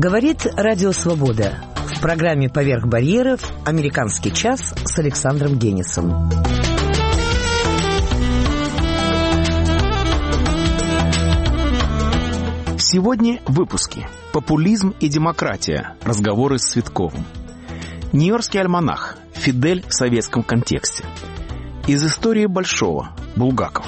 Говорит Радио Свобода. В программе «Поверх барьеров» «Американский час» с Александром Генисом. Сегодня в выпуске. Популизм и демократия. Разговоры с Цветковым. Нью-Йоркский альманах. Фидель в советском контексте. Из истории Большого. Булгаков.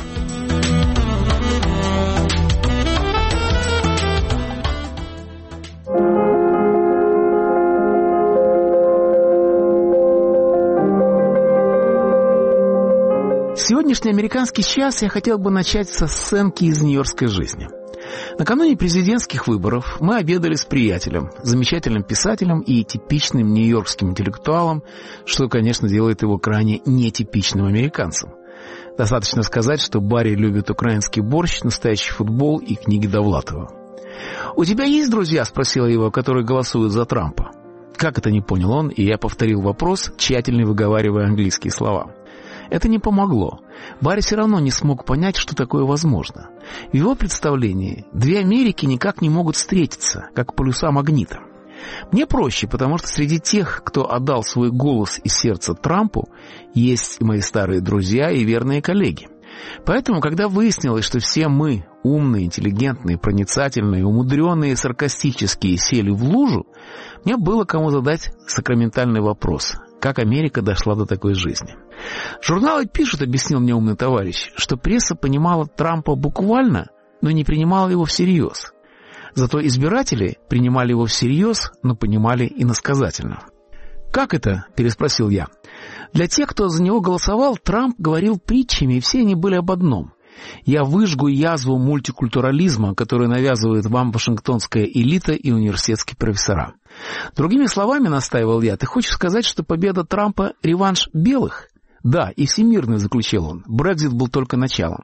Сегодняшний американский час я хотел бы начать со сценки из нью-йоркской жизни. Накануне президентских выборов мы обедали с приятелем, замечательным писателем и типичным нью-йоркским интеллектуалом, что, конечно, делает его крайне нетипичным американцем. Достаточно сказать, что Барри любит украинский борщ, настоящий футбол и книги Довлатова. «У тебя есть друзья?» — спросила его, которые голосуют за Трампа. Как это не понял он, и я повторил вопрос, тщательно выговаривая английские слова. Это не помогло. Барри все равно не смог понять, что такое возможно. В его представлении две Америки никак не могут встретиться, как полюса магнита. Мне проще, потому что среди тех, кто отдал свой голос и сердце Трампу, есть и мои старые друзья и верные коллеги. Поэтому, когда выяснилось, что все мы, умные, интеллигентные, проницательные, умудренные, саркастические, сели в лужу, мне было кому задать сакраментальный вопрос – как Америка дошла до такой жизни? Журналы пишут, объяснил мне умный товарищ, что пресса понимала Трампа буквально, но не принимала его всерьез. Зато избиратели принимали его всерьез, но понимали иносказательно. «Как это?» – переспросил я. «Для тех, кто за него голосовал, Трамп говорил притчами, и все они были об одном. Я выжгу язву мультикультурализма, которую навязывает вам вашингтонская элита и университетские профессора. Другими словами, настаивал я, ты хочешь сказать, что победа Трампа – реванш белых? Да, и всемирный, заключил он. Брексит был только началом.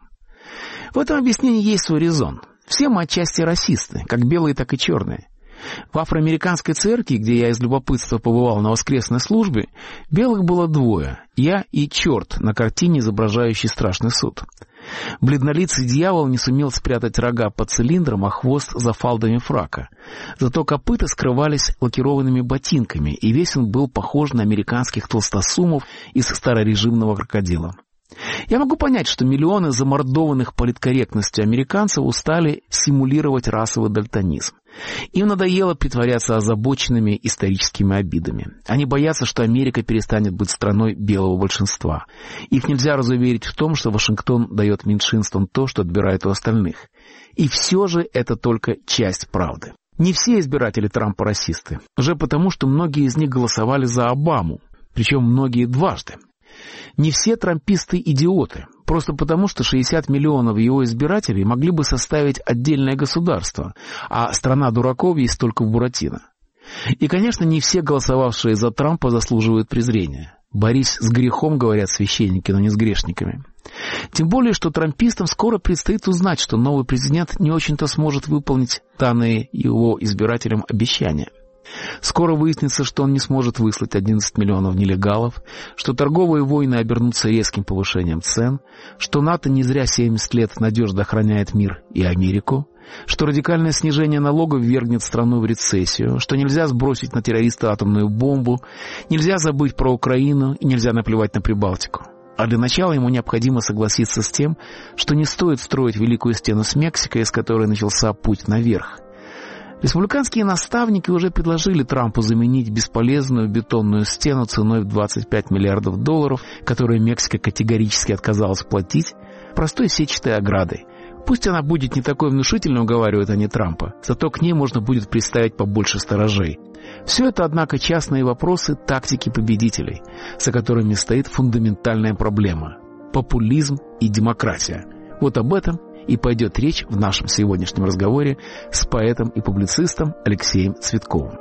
В этом объяснении есть свой резон. Все мы отчасти расисты, как белые, так и черные. В афроамериканской церкви, где я из любопытства побывал на воскресной службе, белых было двое – я и черт на картине, изображающей страшный суд. Бледнолицый дьявол не сумел спрятать рога под цилиндром, а хвост за фалдами фрака. Зато копыта скрывались лакированными ботинками, и весь он был похож на американских толстосумов из старорежимного крокодила. Я могу понять, что миллионы замордованных политкорректностью американцев устали симулировать расовый дальтонизм. Им надоело притворяться озабоченными историческими обидами. Они боятся, что Америка перестанет быть страной белого большинства. Их нельзя разуверить в том, что Вашингтон дает меньшинствам то, что отбирает у остальных. И все же это только часть правды. Не все избиратели Трампа расисты. Уже потому, что многие из них голосовали за Обаму. Причем многие дважды. Не все трамписты идиоты, просто потому, что 60 миллионов его избирателей могли бы составить отдельное государство, а страна дураков есть только в Буратино. И, конечно, не все голосовавшие за Трампа заслуживают презрения. «Борись с грехом», говорят священники, но не с грешниками. Тем более, что трампистам скоро предстоит узнать, что новый президент не очень-то сможет выполнить данные его избирателям обещания. Скоро выяснится, что он не сможет выслать 11 миллионов нелегалов, что торговые войны обернутся резким повышением цен, что НАТО не зря 70 лет надежно охраняет мир и Америку, что радикальное снижение налогов ввергнет страну в рецессию, что нельзя сбросить на террориста атомную бомбу, нельзя забыть про Украину и нельзя наплевать на Прибалтику. А для начала ему необходимо согласиться с тем, что не стоит строить Великую стену с Мексикой, из которой начался путь наверх. Республиканские наставники уже предложили Трампу заменить бесполезную бетонную стену ценой в $25 миллиардов, которую Мексика категорически отказалась платить, простой сетчатой оградой. Пусть она будет не такой внушительной, уговаривают они Трампа, зато к ней можно будет приставить побольше сторожей. Все это, однако, частные вопросы тактики победителей, за которыми стоит фундаментальная проблема – популизм и демократия. Вот об этом и пойдет речь в нашем сегодняшнем разговоре с поэтом и публицистом Алексеем Цветковым.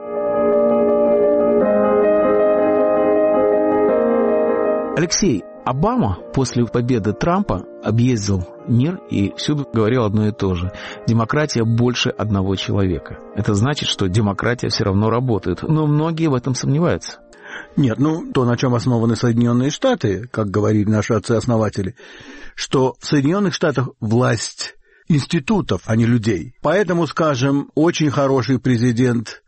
Алексей, Обама после победы Трампа объездил мир и всюду говорил одно и то же. Демократия больше одного человека. Это значит, что демократия все равно работает. Но многие в этом сомневаются. Нет, то, на чем основаны Соединенные Штаты, как говорили наши отцы-основатели, что в Соединенных Штатах власть институтов, а не людей. Поэтому, скажем, очень хороший президент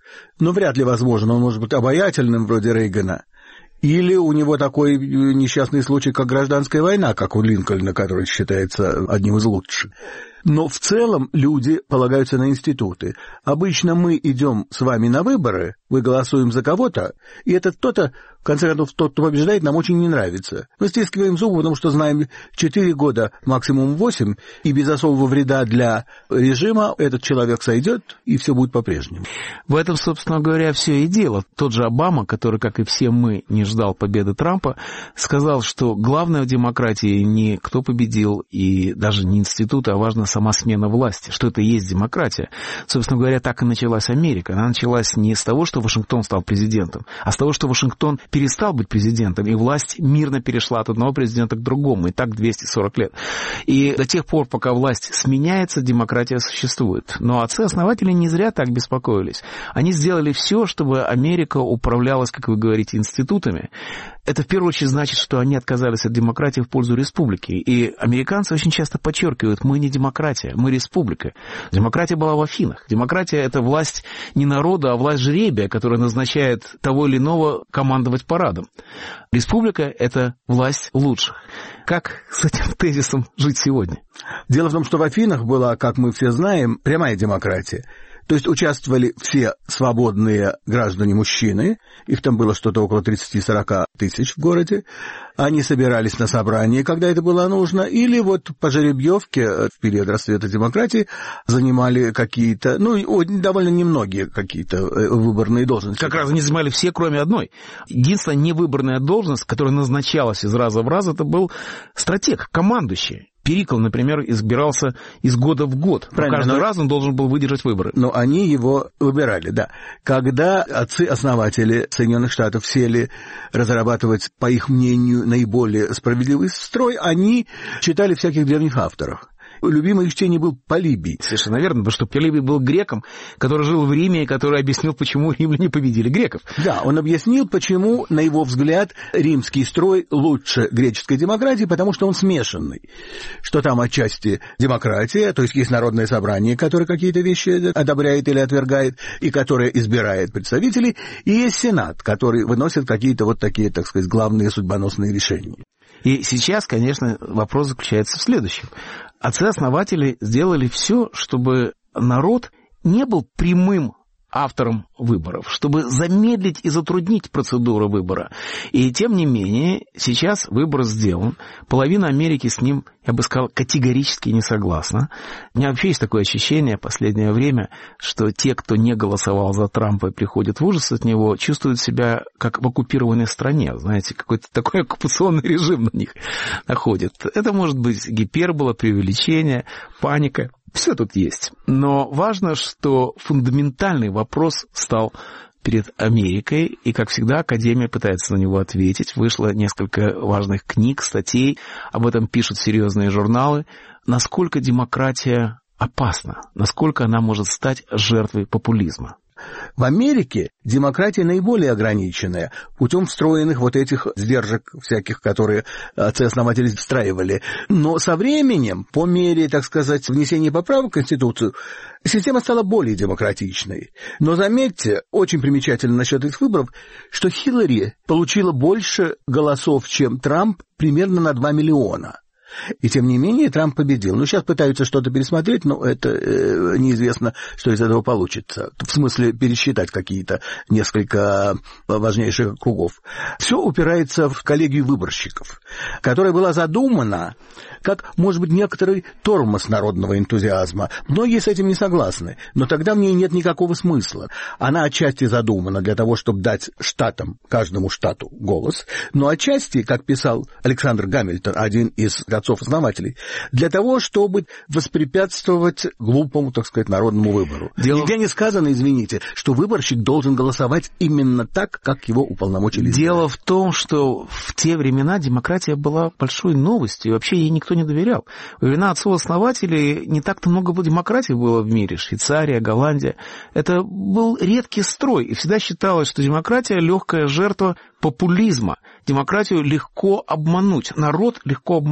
но вряд ли возможен. Он может быть обаятельным, вроде Рейгана, или у него такой несчастный случай, как гражданская война, как у Линкольна, который считается одним из лучших. Но в целом люди полагаются на институты. Обычно мы идем с вами на выборы, мы голосуем за кого-то, и этот кто-то, в конце концов, тот, кто побеждает, нам очень не нравится. Мы стискиваем зубы, потому что знаем 4 года, максимум 8, и без особого вреда для режима этот человек сойдет, и все будет по-прежнему. В этом, собственно говоря, все и дело. Тот же Обама, который, как и все мы, не ждал победы Трампа, сказал, что главное в демократии не кто победил, и даже не институты, а важно сама смена власти, что это и есть демократия. Собственно говоря, так и началась Америка. Она началась не с того, что Вашингтон стал президентом, а с того, что Вашингтон перестал быть президентом, и власть мирно перешла от одного президента к другому, и так 240 лет. И до тех пор, пока власть сменяется, демократия существует. Но отцы-основатели не зря так беспокоились. Они сделали все, чтобы Америка управлялась, как вы говорите, институтами. Это в первую очередь значит, что они отказались от демократии в пользу республики. И американцы очень часто подчеркивают, мы не демократия, мы республика. Демократия была в Афинах. Демократия — это власть не народа, а власть жребия, которая назначает того или иного командовать парадом. Республика — это власть лучших. Как с этим тезисом жить сегодня? Дело в том, что в Афинах была, как мы все знаем, прямая демократия. То есть участвовали все свободные граждане-мужчины, их там было что-то около 30-40 тысяч в городе, они собирались на собрание, когда это было нужно, или вот по жеребьевке в период расцвета демократии занимали какие-то, довольно немногие какие-то выборные должности. Как раз они занимали все, кроме одной. Единственная невыборная должность, которая назначалась из раза в раз, это был стратег, командующий. Перикл, например, избирался из года в год. Каждый раз он должен был выдержать выборы. Но они его выбирали, да. Когда отцы-основатели Соединенных Штатов сели разрабатывать, по их мнению, наиболее справедливый строй, они читали всяких древних авторов. Любимый их чтение был Полибий. Совершенно верно, потому что Полибий был греком, который жил в Риме и который объяснил, почему римляне победили греков. Да, он объяснил, почему, на его взгляд, римский строй лучше греческой демократии, потому что он смешанный. Что там отчасти демократия, то есть есть народное собрание, которое какие-то вещи одобряет или отвергает, и которое избирает представителей, и есть сенат, который выносит какие-то вот такие, так сказать, главные судьбоносные решения. И сейчас, конечно, вопрос заключается в следующем. Отцы-основатели сделали все, чтобы народ не был прямым автором выборов, чтобы замедлить и затруднить процедуру выбора. И тем не менее, сейчас выбор сделан. Половина Америки с ним, я бы сказал, категорически не согласна. У меня вообще есть такое ощущение в последнее время, что те, кто не голосовал за Трампа и приходит в ужас от него, чувствуют себя как в оккупированной стране. Знаете, какой-то такой оккупационный режим на них находит. Это может быть гипербола, преувеличение, паника. Все тут есть. Но важно, что фундаментальный вопрос стал перед Америкой, и, как всегда, Академия пытается на него ответить. Вышло несколько важных книг, статей, об этом пишут серьезные журналы. Насколько демократия опасна? Насколько она может стать жертвой популизма? В Америке демократия наиболее ограниченная, путем встроенных вот этих сдержек всяких, которые отцы-основатели встраивали. Но со временем, по мере, так сказать, внесения поправок в Конституцию, система стала более демократичной. Но заметьте, очень примечательно насчет этих выборов, что Хиллари получила больше голосов, чем Трамп, примерно на 2 миллиона. И тем не менее Трамп победил. Сейчас пытаются что-то пересмотреть, но это неизвестно, что из этого получится. В смысле пересчитать какие-то несколько важнейших кругов. Все упирается в коллегию выборщиков, которая была задумана как, может быть, некоторый тормоз народного энтузиазма. Многие с этим не согласны, но тогда в ней нет никакого смысла. Она отчасти задумана для того, чтобы дать штатам, каждому штату голос, но отчасти, как писал Александр Гамильтон, один из отцов-основателей, для того, чтобы воспрепятствовать глупому, так сказать, народному выбору. Нигде не сказано, извините, что выборщик должен голосовать именно так, как его уполномочили. Дело в том, что в те времена демократия была большой новостью, и вообще ей никто не доверял. Во времена отцов-основателей не так-то много демократии было в мире. Швейцария, Голландия. Это был редкий строй, и всегда считалось, что демократия — легкая жертва популизма. Демократию легко обмануть, народ легко обмануть.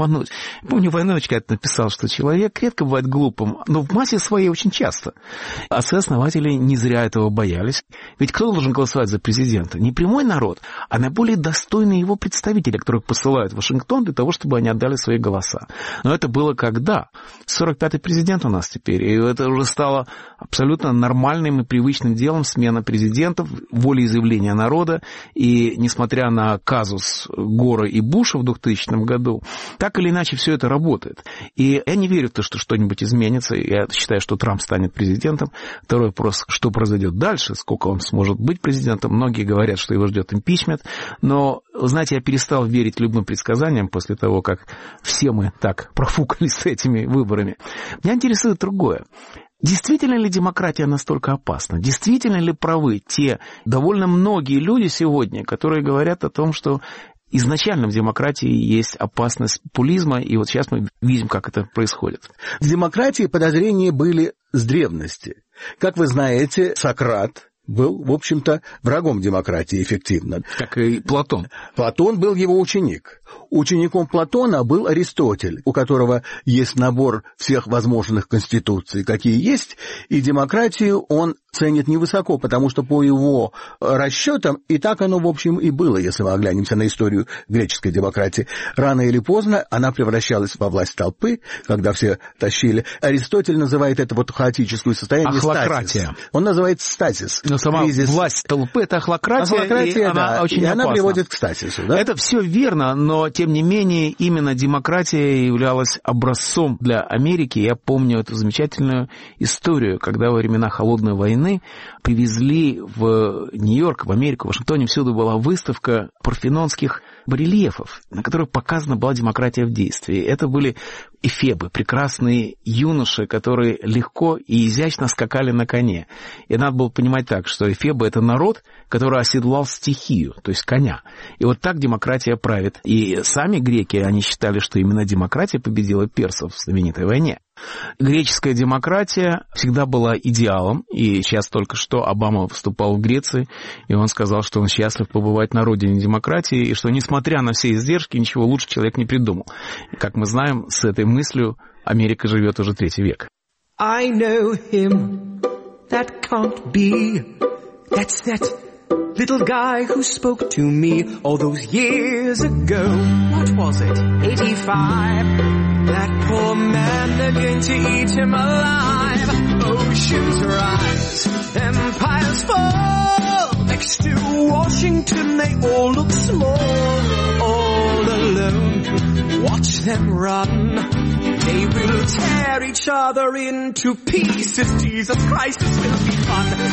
Помню, Войнович когда-то написал, что человек редко бывает глупым, но в массе своей очень часто. Отцы-основатели не зря этого боялись. Ведь кто должен голосовать за президента? Не прямой народ, а наиболее достойные его представители, которых посылают в Вашингтон для того, чтобы они отдали свои голоса. Но это было когда? 45-й президент у нас теперь, и это уже стало абсолютно нормальным и привычным делом смена президентов, волеизъявления народа, и несмотря на казус Гора и Буша в 2000 году, так или иначе все это работает. И я не верю в то, что что-нибудь изменится, я считаю, что Трамп станет президентом. Второй вопрос, что произойдет дальше, сколько он сможет быть президентом. Многие говорят, что его ждет импичмент, но, знаете, я перестал верить любым предсказаниям после того, как все мы так профукались с этими выборами. Меня интересует другое. Действительно ли демократия настолько опасна? Действительно ли правы те довольно многие люди сегодня, которые говорят о том, что изначально в демократии есть опасность популизма, и вот сейчас мы видим, как это происходит? В демократии подозрения были с древности. Как вы знаете, Сократ был, в общем-то, врагом демократии эффективно. Как и Платон. Платон был его ученик. Учеником Платона был Аристотель, у которого есть набор всех возможных конституций, какие есть, и демократию он ценит невысоко, потому что по его расчетам, и так оно, в общем, и было, если мы оглянемся на историю греческой демократии. Рано или поздно она превращалась во власть толпы, когда все тащили. Аристотель называет это вот хаотическое состояние статис. Он называет статис. Но сама кризис. Власть толпы — это ахлократия, и она очень опасна. Она приводит к статису. Да? Это все верно, но, тем не менее, именно демократия являлась образцом для Америки. Я помню эту замечательную историю, когда во времена Холодной войны привезли в Нью-Йорк, в Америку, в Вашингтоне, всюду была выставка парфенонских барельефов, на которых показана была демократия в действии. Это были эфебы, прекрасные юноши, которые легко и изящно скакали на коне. И надо было понимать так, что эфебы — это народ, который оседлал стихию, то есть коня. И вот так демократия правит. И сами греки, они считали, что именно демократия победила персов в знаменитой войне. Греческая демократия всегда была идеалом, и сейчас только что Обама выступал в Греции, и он сказал, что он счастлив побывать на родине демократии, и что, несмотря на все издержки, ничего лучше человек не придумал. И, как мы знаем, с этой мыслью Америка живет уже 3-й век. I know him, that can't be, that's that little guy who spoke to me all those years ago. What was it? 85. That poor man, they're going to eat him alive. Oceans rise, empires fall. Next to Washington, they all look small. All alone, watch them run. They will tear each other into pieces. Jesus Christ, this will be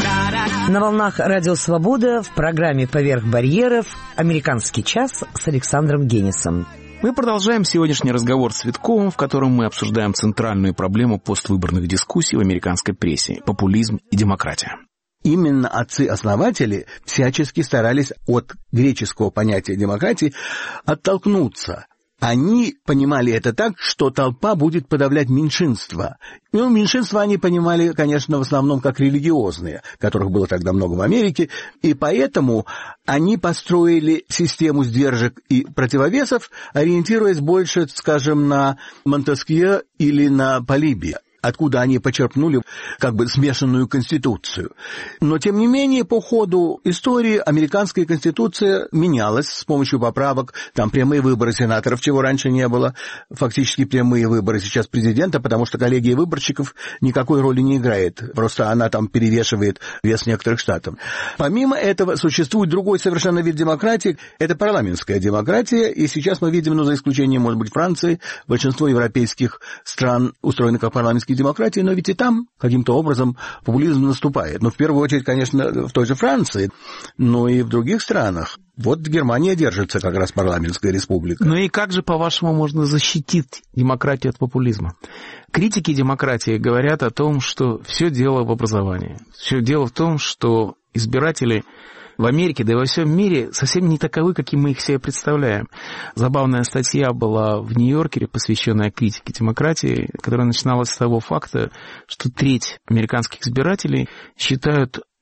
fun. На волнах Радио Свобода в программе «Поверх барьеров» «Американский час» с Александром Генисом. Мы продолжаем сегодняшний разговор с Цветковым, в котором мы обсуждаем центральную проблему поствыборных дискуссий в американской прессе – популизм и демократия. Именно отцы-основатели всячески старались от греческого понятия демократии оттолкнуться. Они понимали это так, что толпа будет подавлять меньшинства. Ну, меньшинства они понимали, конечно, в основном как религиозные, которых было тогда много в Америке, и поэтому они построили систему сдержек и противовесов, ориентируясь больше, скажем, на Монтескье или на Полибия, откуда они почерпнули как бы смешанную конституцию. Но, тем не менее, по ходу истории американская конституция менялась с помощью поправок. Там прямые выборы сенаторов, чего раньше не было. Фактически прямые выборы сейчас президента, потому что коллегия выборщиков никакой роли не играет. Просто она там перевешивает вес некоторых штатов. Помимо этого, существует другой совершенно вид демократии. Это парламентская демократия. И сейчас мы видим, за исключением, может быть, Франции, большинство европейских стран устроены как парламентские демократии, но ведь и там каким-то образом популизм наступает. Но в первую очередь, конечно, в той же Франции, но и в других странах. Вот Германия держится как раз парламентская республика. Ну и как же, по-вашему, можно защитить демократию от популизма? Критики демократии говорят о том, что все дело в образовании. Все дело в том, что избиратели в Америке, да и во всем мире совсем не таковы, каким мы их себе представляем. Забавная статья была в Нью-Йоркере, посвященная критике демократии, которая начиналась с того факта, что треть американских избирателей считают,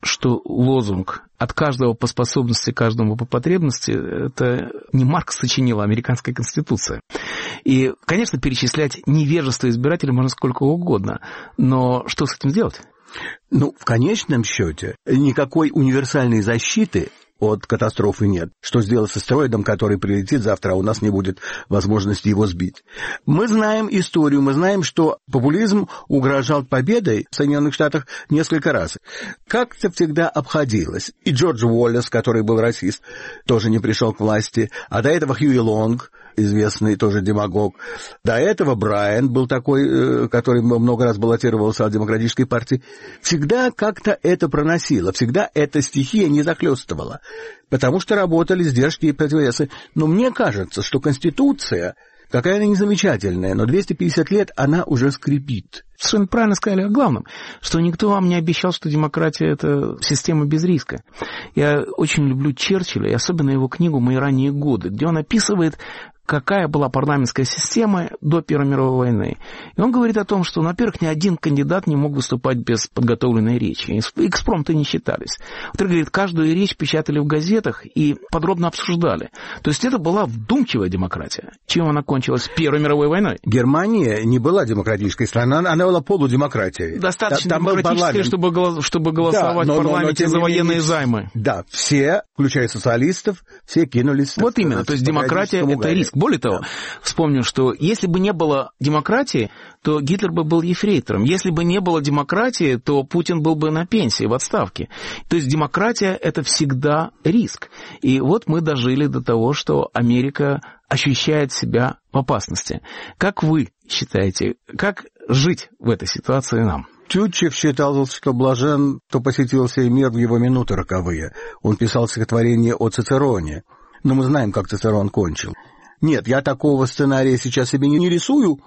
что лозунг «от каждого по способности, каждому по потребности» — это не Маркс сочинил, а американская конституция. И, конечно, перечислять невежество избирателей можно сколько угодно, но что с этим делать? Ну, в конечном счете, никакой универсальной защиты от катастрофы нет. Что сделать с астероидом, который прилетит завтра, а у нас не будет возможности его сбить? Мы знаем историю, мы знаем, что популизм угрожал победой в Соединенных Штатах несколько раз. Как-то всегда обходилось. И Джордж Уоллес, который был расист, тоже не пришел к власти. А до этого Хьюи Лонг, известный тоже демагог. До этого Брайан был такой, который много раз баллотировался от Демократической партии. Всегда как-то это проносило, всегда эта стихия не захлестывала, потому что работали сдержки и противовесы. Но мне кажется, что Конституция, какая она незамечательная, но 250 лет она уже скрипит. Совершенно правильно сказали о главном, что никто вам не обещал, что демократия — это система без риска. Я очень люблю Черчилля, и особенно его книгу «Мои ранние годы», где он описывает, какая была парламентская система до Первой мировой войны. И он говорит о том, что, во-первых, ни один кандидат не мог выступать без подготовленной речи. Экспромты не считались. Он говорит, каждую речь печатали в газетах и подробно обсуждали. То есть это была вдумчивая демократия. Чем она кончилась Первой мировой войной? Германия не была демократической страной, она была полудемократией. Достаточно демократической, чтобы голосовать в парламенте за военные займы. Да, все, включая социалистов, все кинулись... Вот именно, то есть демократия — это риск. Более того, вспомню, что если бы не было демократии, то Гитлер бы был ефрейтором. Если бы не было демократии, то Путин был бы на пенсии, в отставке. То есть демократия — это всегда риск. И вот мы дожили до того, что Америка ощущает себя в опасности. Как вы считаете, как жить в этой ситуации нам? Тютчев считал, что блажен, кто посетил сей мир в его минуты роковые. Он писал стихотворение о Цицероне. Но мы знаем, как Цицерон кончил. Нет, я такого сценария сейчас себе не рисую,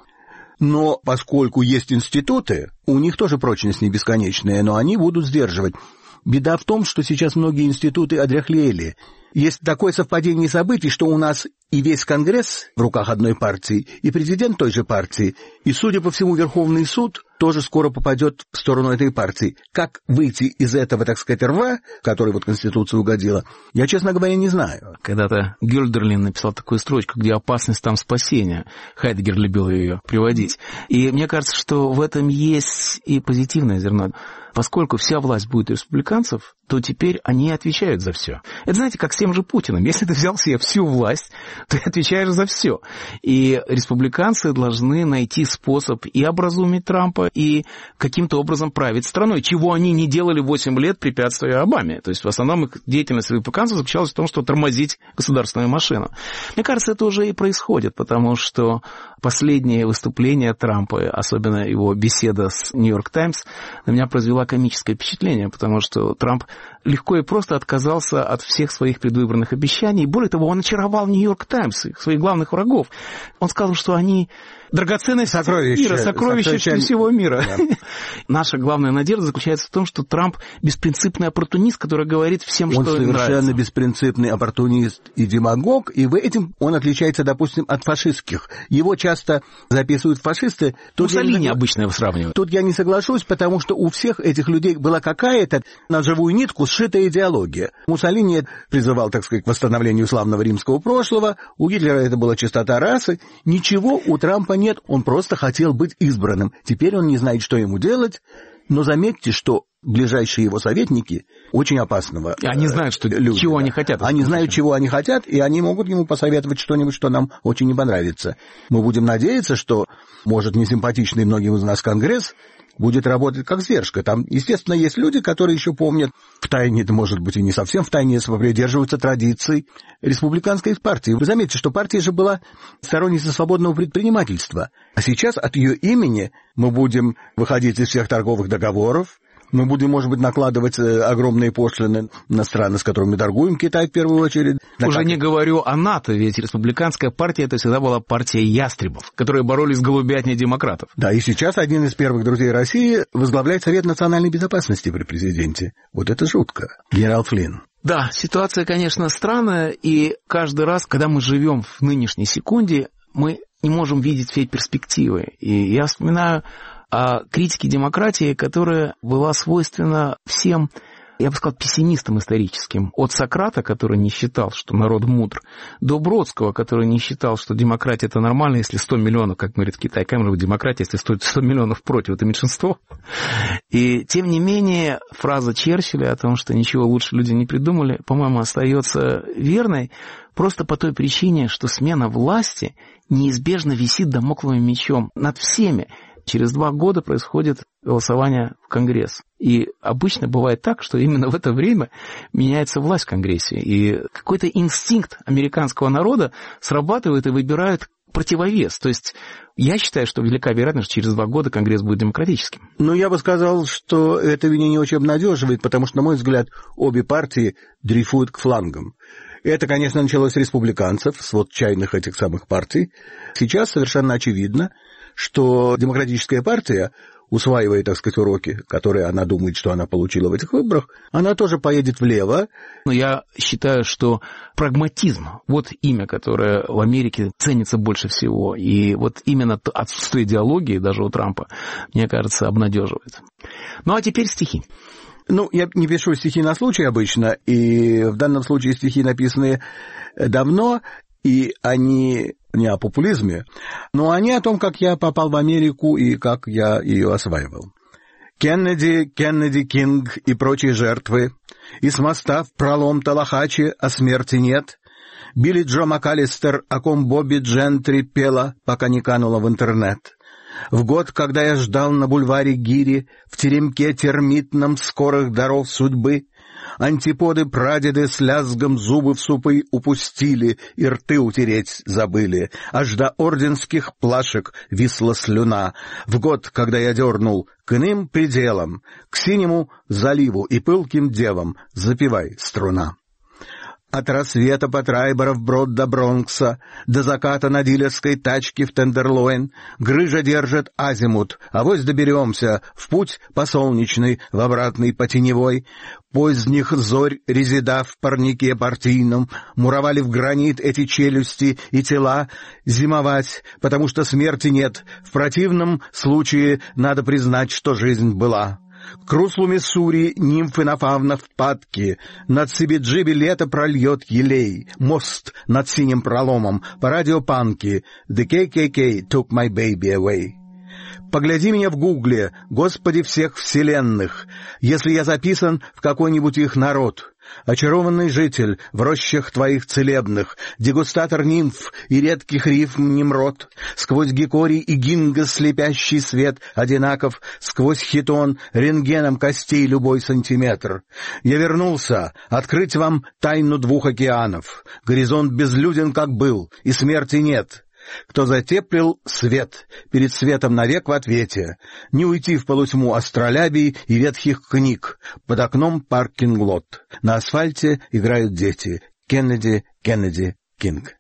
но поскольку есть институты, у них тоже прочность не бесконечная, но они будут сдерживать. Беда в том, что сейчас многие институты одряхлели. Есть такое совпадение событий, что у нас и весь Конгресс в руках одной партии, и президент той же партии, и, судя по всему, Верховный суд тоже скоро попадет в сторону этой партии. Как выйти из этого, так сказать, рва, который вот Конституция угодила, я, честно говоря, не знаю. Когда-то Гёльдерлин написал такую строчку, где опасность, там спасение. Хайдеггер любил ее приводить. И мне кажется, что в этом есть и позитивное зерно. Поскольку вся власть будет республиканцев, то теперь они отвечают за все. Это, знаете, как с тем же Путиным. Если ты взял себе всю власть, ты отвечаешь за все. И республиканцы должны найти способ и образумить Трампа, и каким-то образом править страной, чего они не делали 8 лет, препятствуя Обаме. То есть в основном их деятельность республиканцев заключалась в том, что тормозить государственную машину. Мне кажется, это уже и происходит, потому что последнее выступление Трампа, особенно его беседа с «Нью-Йорк Таймс», на меня произвела комическое впечатление, потому что Трамп легко и просто отказался от всех своих предвыборных обещаний. Более того, он очаровал «Нью-Йорк Таймс», своих главных врагов. Он сказал, что они драгоценность мира, сокровища всего мира. Да. Наша главная надежда заключается в том, что Трамп беспринципный оппортунист, который говорит всем, что им нравится. Он совершенно беспринципный оппортунист и демагог, и в этом он отличается, допустим, от фашистских. Его часто записывают фашисты. Муссолини обычно его сравнивают. Тут я не соглашусь, потому что у всех этих людей была какая-то на живую нитку сшитая идеология. Муссолини призывал, так сказать, к восстановлению славного римского прошлого, у Гитлера это была чистота расы. Ничего у Трампа нет, он просто хотел быть избранным. Теперь он не знает, что ему делать, но заметьте, что ближайшие его советники очень опасного. Они знают, чего они хотят. Они знают, чего они хотят, и они могут ему посоветовать что-нибудь, что нам очень не понравится. Мы будем надеяться, что, может, несимпатичный многим из нас Конгресс будет работать как сдержка. Там, естественно, есть люди, которые еще помнят втайне, это может быть и не совсем втайне, придерживаются традиций республиканской партии. Вы заметите, что партия же была сторонницей свободного предпринимательства. А сейчас от ее имени мы будем выходить из всех торговых договоров, мы будем, может быть, накладывать огромные пошлины на страны, с которыми торгуем, Китай в первую очередь. Уже не говорю о НАТО, ведь республиканская партия это всегда была партия ястребов, которые боролись с голубятней демократов. Да, и сейчас один из первых друзей России возглавляет Совет национальной безопасности при президенте. Вот это жутко. Генерал Флинн. Да, ситуация, конечно, странная, и каждый раз, когда мы живем в нынешней секунде, мы не можем видеть все перспективы. И я вспоминаю о критике демократии, которая была свойственна всем я бы сказал, пессимистом историческим. От Сократа, который не считал, что народ мудр, до Бродского, который не считал, что демократия – это нормально, если 100 миллионов, как говорит Китай, какая может быть демократия, если 100 миллионов против, это меньшинство. И тем не менее, фраза Черчилля о том, что ничего лучше люди не придумали, по-моему, остается верной, просто по той причине, что смена власти неизбежно висит дамокловым мечом над всеми. Через 2 года происходит голосование в Конгресс. И обычно бывает так, что именно в это время меняется власть в Конгрессе. И какой-то инстинкт американского народа срабатывает и выбирает противовес. То есть я считаю, что велика вероятность, что через 2 года Конгресс будет демократическим. Ну, я бы сказал, что это меня не очень обнадеживает, потому что, на мой взгляд, обе партии дрейфуют к флангам. Это, конечно, началось с республиканцев, с вот чайных этих самых партий. Сейчас совершенно очевидно, что демократическая партия, усваивая, так сказать, уроки, которые она думает, что она получила в этих выборах, она тоже поедет влево. Но я считаю, что прагматизм – вот имя, которое в Америке ценится больше всего. И вот именно отсутствие идеологии даже у Трампа, мне кажется, обнадеживает. Ну, а теперь стихи. Ну, я не пишу стихи на случай обычно, и в данном случае стихи написаны давно, и они не о популизме, но они о том, как я попал в Америку и как я ее осваивал. Кеннеди, Кеннеди, Кинг и прочие жертвы, и с моста в пролом Талахачи о смерти нет. Билли Джо МакАлистер, о ком Бобби Джентри пела, пока не канула в интернет. В год, когда я ждал на бульваре Гири, в теремке термитном скорых даров судьбы, антиподы-прадеды с лязгом зубы в супы упустили и рты утереть забыли, аж до орденских плашек висла слюна. В год, когда я дернул к иным пределам, к синему заливу и пылким девам, запевай, струна. От рассвета по Трайбора вброд до Бронкса, до заката на дилерской тачке в Тендерлойн, грыжа держит азимут, авось доберемся в путь по солнечной, в обратный по теневой. Поздних зорь резида в парнике партийном муровали в гранит эти челюсти и тела. Зимовать, потому что смерти нет, в противном случае надо признать, что жизнь была. К руслу Миссури нимфы на фавнах впадки, над Сибиджиби лето прольет елей, мост над синим проломом, по радиопанке «The KKK took my baby away». Погляди меня в гугле, Господи всех вселенных, если я записан в какой-нибудь их народ. Очарованный житель в рощах твоих целебных, дегустатор нимф и редких рифм Немрод, сквозь гикорий и гинго слепящий свет одинаков, сквозь хитон рентгеном костей любой сантиметр. Я вернулся открыть вам тайну 2 океанов. Горизонт безлюден, как был, и смерти нет. Кто затеплил свет, перед светом навек в ответе, не уйти в полутьму астролябий и ветхих книг, под окном паркинг-лот, на асфальте играют дети. Кеннеди, Кеннеди, Кинг.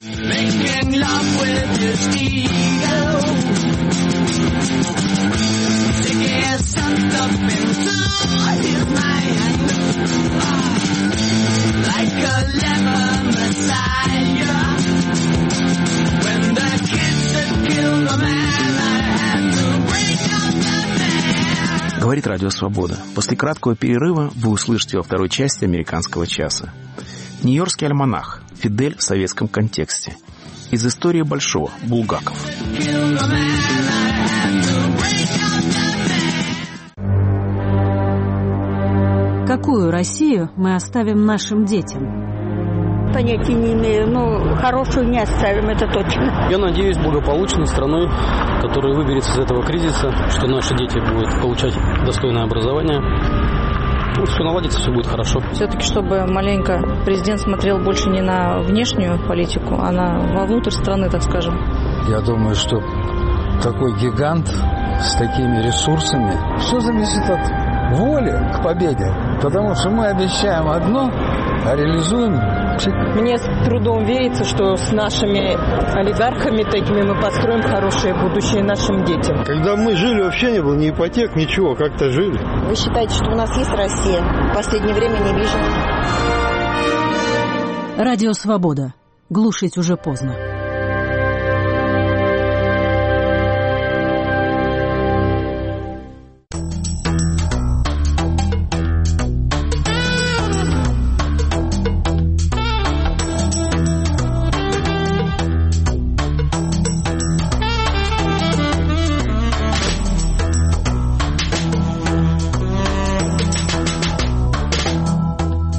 Говорит Радио Свобода. После краткого перерыва вы услышите во второй части «Американского часа». Нью-Йоркский альманах. Фидель в советском контексте. Из истории Большого. Булгаков. Какую Россию мы оставим нашим детям? Понятия не имею, но хорошую не оставим, это точно. Я надеюсь, благополучной страной, которая выберется из этого кризиса, что наши дети будут получать достойное образование. Ну, все наладится, все будет хорошо. Все-таки, чтобы маленько президент смотрел больше не на внешнюю политику, а вовнутрь страны, так скажем. Я думаю, что такой гигант с такими ресурсами, все зависит от воли к победе. Потому что мы обещаем одно, а реализуем. Мне с трудом верится, что с нашими олигархами такими мы построим хорошее будущее нашим детям. Когда мы жили, вообще не было ни ипотек, ничего, как-то жили. Вы считаете, что у нас есть Россия? В последнее время не вижу. Радио Свобода. Глушить уже поздно.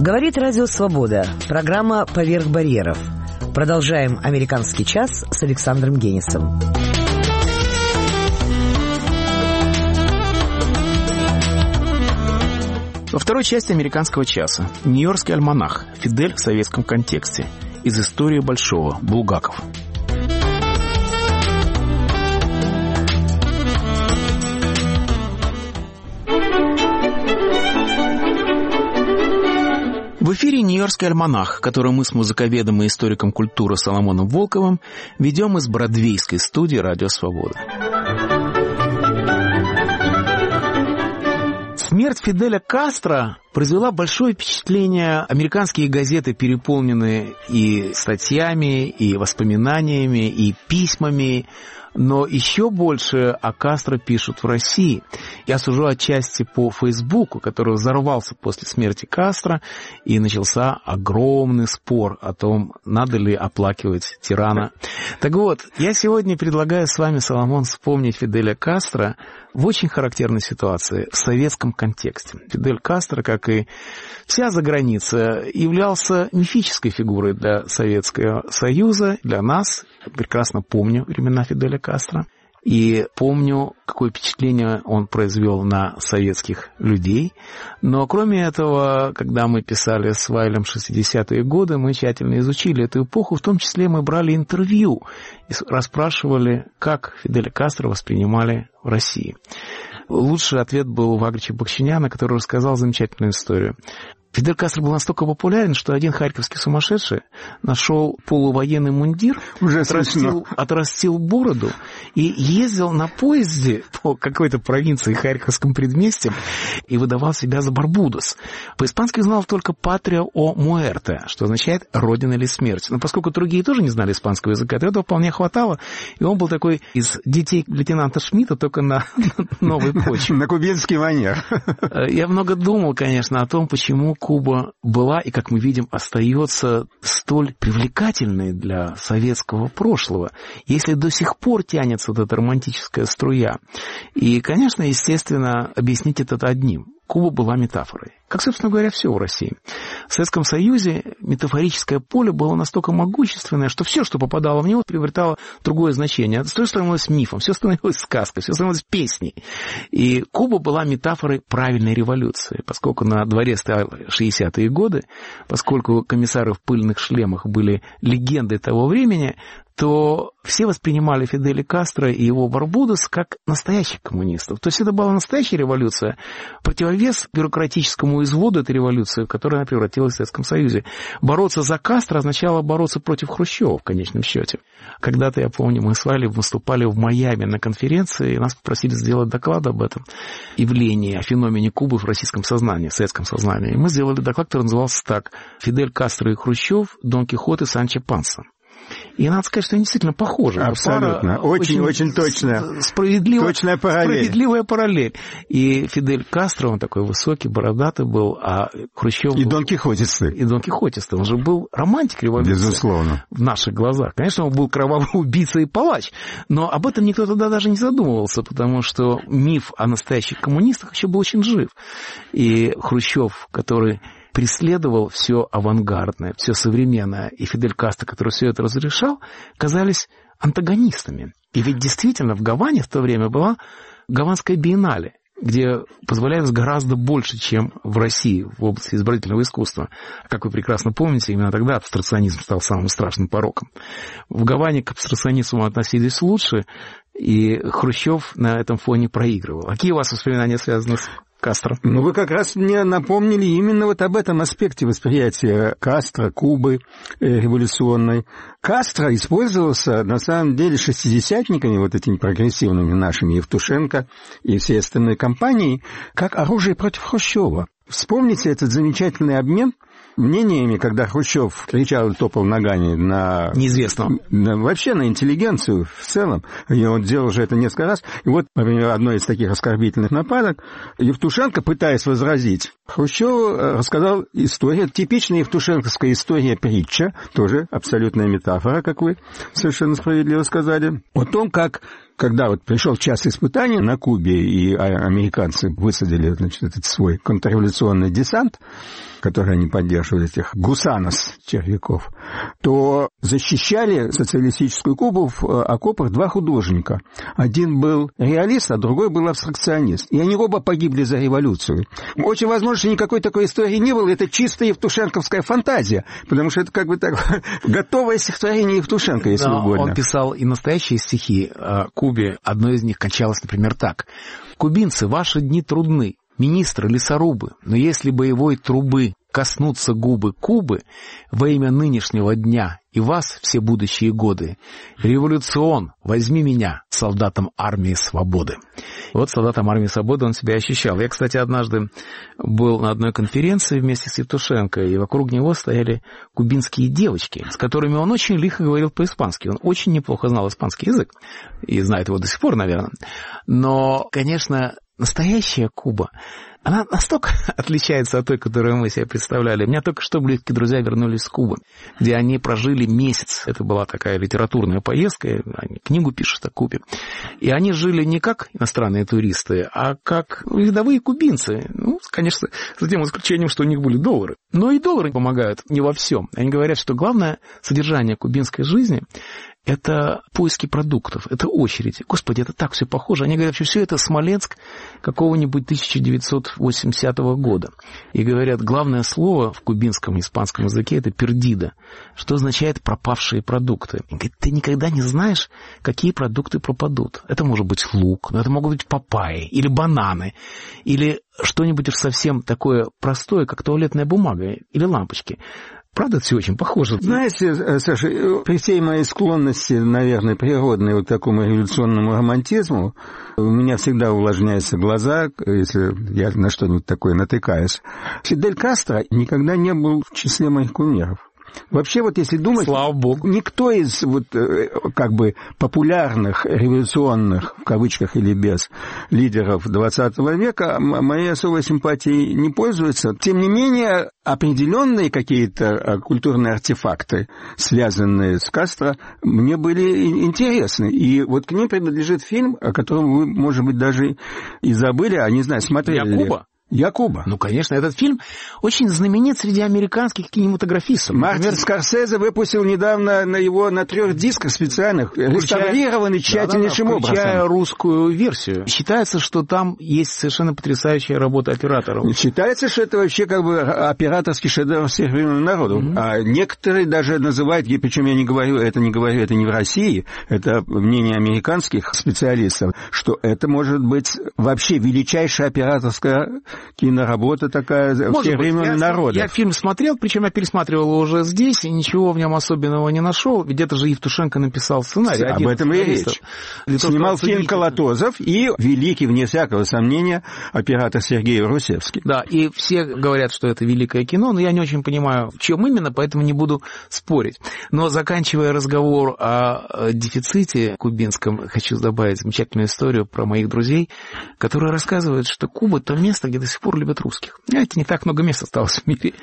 Говорит Радио Свобода. Программа «Поверх барьеров». Продолжаем «Американский час» с Александром Генисом. Во второй части «Американского часа» Нью-Йоркский альманах «Фидель в советском контексте» из истории Большого Булгаков. В эфире «Нью-Йоркский альманах», который мы с музыковедом и историком культуры Соломоном Волковым ведем из бродвейской студии «Радио Свобода». Смерть Фиделя Кастро произвела большое впечатление. Американские газеты переполнены и статьями, и воспоминаниями, и письмами. Но еще больше о Кастро пишут в России. Я сужу отчасти по Фейсбуку, который взорвался после смерти Кастро, и начался огромный спор о том, надо ли оплакивать тирана. Так вот, я сегодня предлагаю с вами, Соломон, вспомнить Фиделя Кастро в очень характерной ситуации, в советском контексте. Фидель Кастро, как и вся заграница, являлся мифической фигурой для Советского Союза, для нас. Прекрасно помню времена Фиделя Кастро. И помню, какое впечатление он произвел на советских людей. Но кроме этого, когда мы писали с Вайлем 60-е годы, мы тщательно изучили эту эпоху, в том числе мы брали интервью и расспрашивали, как Фиделя Кастро воспринимали в России. Лучший ответ был у Вагрича Бахчиняна, который рассказал замечательную историю. Фидель Кастро был настолько популярен, что один харьковский сумасшедший нашел полувоенный мундир, отрастил бороду и ездил на поезде по какой-то провинции Харьковском предместье и выдавал себя за Барбудос. По-испански знал только «Patria o muerte», что означает «родина или смерть». Но поскольку другие тоже не знали испанского языка, то этого вполне хватало, и он был такой из детей лейтенанта Шмидта, только на новой почве. На кубинский манер. Я много думал, конечно, о том, почему Куба была и, как мы видим, остается столь привлекательной для советского прошлого, если до сих пор тянется вот эта романтическая струя. И, конечно, естественно, объяснить это одним. Куба была метафорой. Как, собственно говоря, все в России. В Советском Союзе метафорическое поле было настолько могущественное, что все, что попадало в него, приобретало другое значение. Все становилось мифом, все становилось сказкой, все становилось песней. И Куба была метафорой правильной революции, поскольку на дворе стояли 60-е годы, поскольку комиссары в пыльных шлемах были легендой того времени, то все воспринимали Фиделя Кастро и его Барбудос как настоящих коммунистов. То есть это была настоящая революция, противовес бюрократическому изводу этой революции, в которую она превратилась в Советском Союзе. Бороться за Кастро означало бороться против Хрущева, в конечном счете. Когда-то, я помню, мы с Валей выступали в Майами на конференции, и нас попросили сделать доклад об этом явлении, о феномене Кубы в российском сознании, в советском сознании. И мы сделали доклад, который назывался так: «Фидель Кастро и Хрущев, Дон Кихот и Санчо Панса». И надо сказать, что они действительно похожи. Абсолютно. Очень точная. Справедливая параллель. И Фидель Кастро, он такой высокий, бородатый был, а Хрущев... И Дон Кихотистый. Он же был романтик революции. Безусловно. В наших глазах. Конечно, он был кровавый убийца и палач, но об этом никто тогда даже не задумывался, потому что миф о настоящих коммунистах еще был очень жив. И Хрущев, который преследовал все авангардное, все современное, и Фидель Кастро, который все это разрешал, казались антагонистами. И ведь действительно в Гаване в то время была Гаванская биеннале, где позволялось гораздо больше, чем в России, в области изобразительного искусства. Как вы прекрасно помните, именно тогда абстракционизм стал самым страшным пороком. В Гаване к абстракционизму относились лучше, и Хрущев на этом фоне проигрывал. Какие у вас воспоминания связаны с Кастро? Ну, вы как раз мне напомнили именно вот об этом аспекте восприятия Кастро, Кубы революционной. Кастро использовался, на самом деле, шестидесятниками, вот этими прогрессивными нашими, Евтушенко и всей остальной компанией, как оружие против Хрущева. Вспомните этот замечательный обмен мнениями, когда Хрущев кричал и топал ногами на... Неизвестного. Вообще на интеллигенцию в целом. И он делал уже это несколько раз. И вот, например, одной из таких оскорбительных нападок Евтушенко, пытаясь возразить, Хрущев рассказал историю, типичная евтушенковская история-притча, тоже абсолютная метафора, как вы совершенно справедливо сказали, о том, как когда вот пришел час испытаний на Кубе, и американцы высадили, значит, этот свой контрреволюционный десант, который они поддерживали, этих гусанос, червяков, то защищали социалистическую Кубу в окопах два художника. Один был реалист, а другой был абстракционист. И они оба погибли за революцию. Очень возможно, что никакой такой истории не было. Это чисто евтушенковская фантазия, потому что это как бы так готовое стихотворение Евтушенко, если угодно. Он писал и настоящие стихи о Кубе. Одно из них кончалось, например, так. «Кубинцы, ваши дни трудны, министры, лесорубы, но если боевой трубы коснутся губы Кубы во имя нынешнего дня и вас все будущие годы, революцион, возьми меня солдатом армии свободы». Вот солдатом армии свободы он себя ощущал. Я, кстати, однажды был на одной конференции вместе с Евтушенко, и вокруг него стояли кубинские девочки, с которыми он очень лихо говорил по-испански. Он очень неплохо знал испанский язык, и знает его до сих пор, наверное. Но, конечно, настоящая Куба, она настолько отличается от той, которую мы себе представляли. У меня только что близкие друзья вернулись с Кубы, где они прожили месяц. Это была такая литературная поездка, они книгу пишут о Кубе. И они жили не как иностранные туристы, а как рядовые кубинцы. Ну, конечно, с тем исключением, что у них были доллары. Но и доллары помогают не во всем. Они говорят, что главное содержание кубинской жизни — это поиски продуктов, это очередь. Господи, это так все похоже. Они говорят, что все это Смоленск какого-нибудь 1980 года. И говорят, главное слово в кубинском и испанском языке — это пердида, что означает пропавшие продукты. И говорят, ты никогда не знаешь, какие продукты пропадут. Это может быть лук, но это могут быть папайи или бананы, или что-нибудь уж совсем такое простое, как туалетная бумага или лампочки. Правда, это все очень похоже. Знаете, Саша, при всей моей склонности, наверное, природной вот к такому революционному романтизму, у меня всегда увлажняются глаза, если я на что-нибудь такое натыкаюсь. Фидель Кастро никогда не был в числе моих кумиров. Вообще, вот если думать, слава богу, никто из вот как бы популярных, революционных, в кавычках или без, лидеров 20 века моей особой симпатией не пользуется. Тем не менее, определенные какие-то культурные артефакты, связанные с Кастро, мне были интересны. И вот к ним принадлежит фильм, о котором вы, может быть, даже и забыли, а не знаю, смотрели ли. «Я Куба». Ну, конечно, этот фильм очень знаменит среди американских кинематографистов. Мартин Скорсезе выпустил недавно его на 3 дисках специальных, реставрированный тщательнейшим образом. Включая русскую версию. Считается, что там есть совершенно потрясающая работа операторов. Считается, что это вообще как бы операторский шедевр всех времен народу. А некоторые даже называют, причем я не говорю, это не в России, это мнение американских специалистов, что это может быть вообще величайшая операторская киноработа такая все времена народа. Я фильм смотрел, причем я пересматривал его уже здесь, и ничего в нем особенного не нашел. Ведь это же Евтушенко написал сценарий. Об этом и речь. Снимал фильм Колотозов и великий, вне всякого сомнения, оператор Сергей Русевский. Да, и все говорят, что это великое кино, но я не очень понимаю, в чем именно, поэтому не буду спорить. Но заканчивая разговор о дефиците кубинском, хочу добавить замечательную историю про моих друзей, которые рассказывают, что Куба — то место, где до сих пор любят русских. Знаете, не так много мест осталось в мире.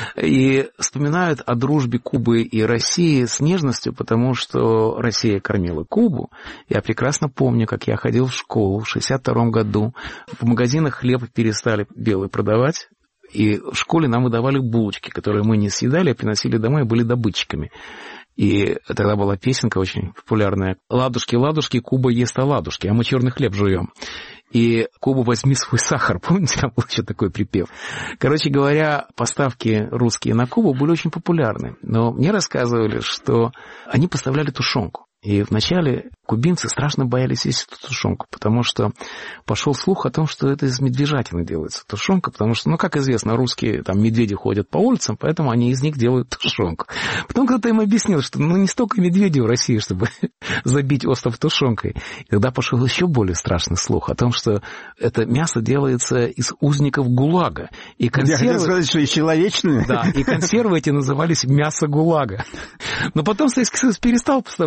И вспоминают о дружбе Кубы и России с нежностью, потому что Россия кормила Кубу. Я прекрасно помню, как я ходил в школу в 1962 году. В магазинах хлеб перестали белый продавать. И в школе нам выдавали булочки, которые мы не съедали, а приносили домой и были добытчиками. И тогда была песенка очень популярная. «Ладушки, ладушки, Куба ест оладушки, а мы черный хлеб жуем». И Куба, возьми свой сахар. Помните, там был еще такой припев. Короче говоря, поставки русские на Кубу были очень популярны. Но мне рассказывали, что они поставляли тушенку. И вначале кубинцы страшно боялись есть эту тушенку, потому что пошел слух о том, что это из медвежатины делается тушенка, потому что, ну, как известно, русские там медведи ходят по улицам, поэтому они из них делают тушенку. Потом кто-то им объяснил, что ну не столько медведей в России, чтобы забить остров тушенкой. И тогда пошел еще более страшный слух о том, что это мясо делается из узников ГУЛАГа. И консервы... Я хотел сказать, что и человечные. Да, и консервы эти назывались мясо ГУЛАГа. Но потом Советский Союз перестал поставлять тушенку,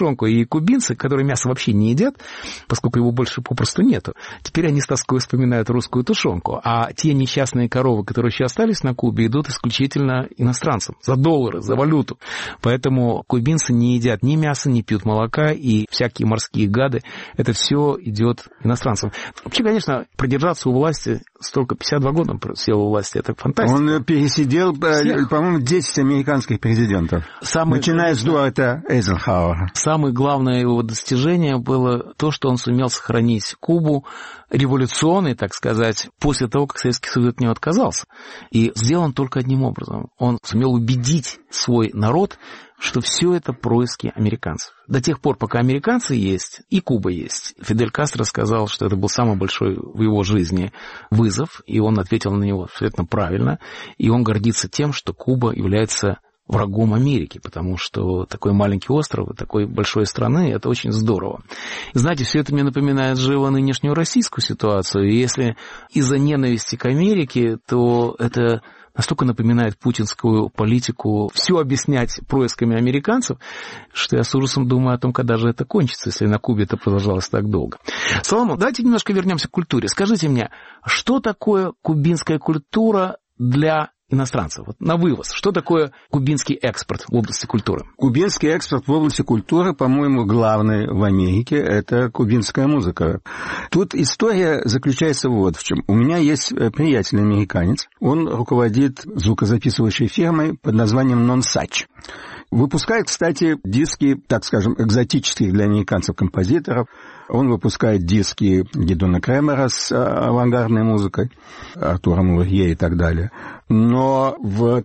тушенку. И кубинцы, которые мясо вообще не едят, поскольку его больше попросту нету, теперь они с тоской вспоминают русскую тушенку. А те несчастные коровы, которые еще остались на Кубе, идут исключительно иностранцам. За доллары, за валюту. Поэтому кубинцы не едят ни мяса, не пьют молока, и всякие морские гады. Это все идет иностранцам. Вообще, конечно, продержаться у власти столько, 52 года он сел у власти, это фантастика. Он пересидел, по-моему, 10 американских президентов, начиная с Дуайта Эйзенхауэра. Самое главное его достижение было то, что он сумел сохранить Кубу революционной, так сказать, после того, как Советский Союз от нее отказался. И сделан только одним образом. Он сумел убедить свой народ, что все это происки американцев. До тех пор, пока американцы есть, и Куба есть. Фидель Кастро сказал, что это был самый большой в его жизни вызов, и он ответил на него абсолютно правильно. И он гордится тем, что Куба является врагом Америки, потому что такой маленький остров, такой большой страны, это очень здорово. Знаете, все это мне напоминает живо нынешнюю российскую ситуацию. И если из-за ненависти к Америке, то это настолько напоминает путинскую политику все объяснять происками американцев, что я с ужасом думаю о том, когда же это кончится, если на Кубе это продолжалось так долго. Соломон, давайте немножко вернемся к культуре. Скажите мне, что такое кубинская культура для иностранцев? Вот на вывоз. Что такое кубинский экспорт в области культуры? Кубинский экспорт в области культуры, по-моему, главный в Америке, это кубинская музыка. Тут история заключается вот в чем. У меня есть приятель американец, он руководит звукозаписывающей фирмой под названием Nonsuch. Выпускает, кстати, диски, так скажем, экзотических для американцев композиторов. Он выпускает диски Гидона Кремера с авангардной музыкой, Артура Мурье и так далее. Но в